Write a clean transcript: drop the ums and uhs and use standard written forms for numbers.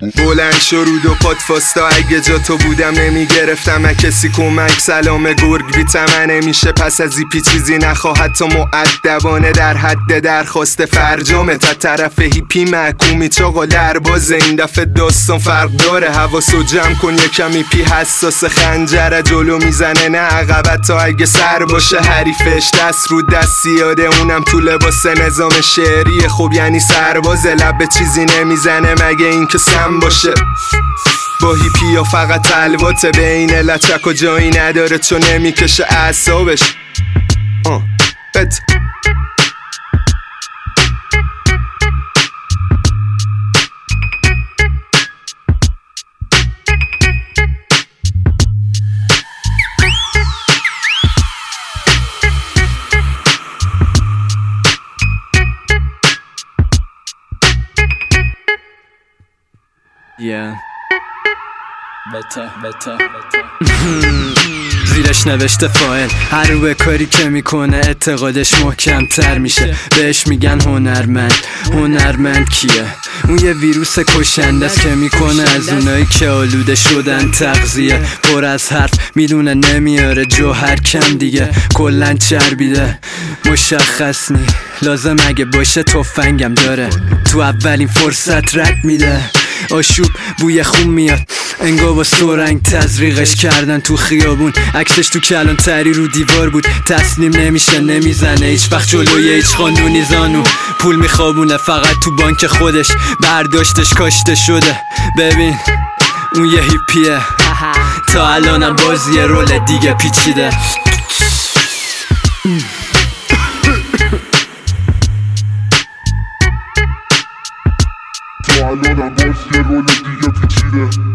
بلند شرود و پات فاستا، اگه جا تو بودم نمیگرفتم کسی کمک. سلام گرگ بی تمنه میشه، پس از ایپی چیزی نخواهد تا مؤدبانه در حد درخواست فرجامه. تا طرف هیپی محکومی چاقا لربازه، این دفعه داستان فرق داره. حواسو جمع کن یکم، ایپی حساس خنجره جلو میزنه نه عقبت، تا اگه سر باشه حریفش دست رو دست یاده، اونم تو لباس نظام شعری. خب یعنی سربازه، لب چیزی نمیزنه مگه این که سم باشه. با هیپی یا فقط تلواته، بین لچک و جایی نداره چون نمیکشه اعصابش. بت بتا زیرش نوشته فاعل، هر رو کاری که میکنه اعتقادش محکم تر میشه. بهش میگن هنرمند کیه؟ اون یه ویروس کشنده است که میکنه از اونایی که آلوده شدن تغذیه. پر از حرف میدونه نمیاره جوهر کم دیگه، کلن چربیده. مشخص نی لازم اگه باشه تفنگم داره، تو اولین فرصت رد میده. آشوب بوی خون میاد انگار با سرنگ تزریقش کردن تو خیابون. عکسش تو کلانتری رو دیوار بود، تسلیم نمیشه نمیزنه هیچ وقت جلوی هیچ خاندونی زانو. پول میخوابونه فقط تو بانک خودش، برداشتش کاشته شده. ببین اون یه هیپیه، تا الانم بازی رول دیگه پیچیده. الانم باز یه رول دیگه پیچیده.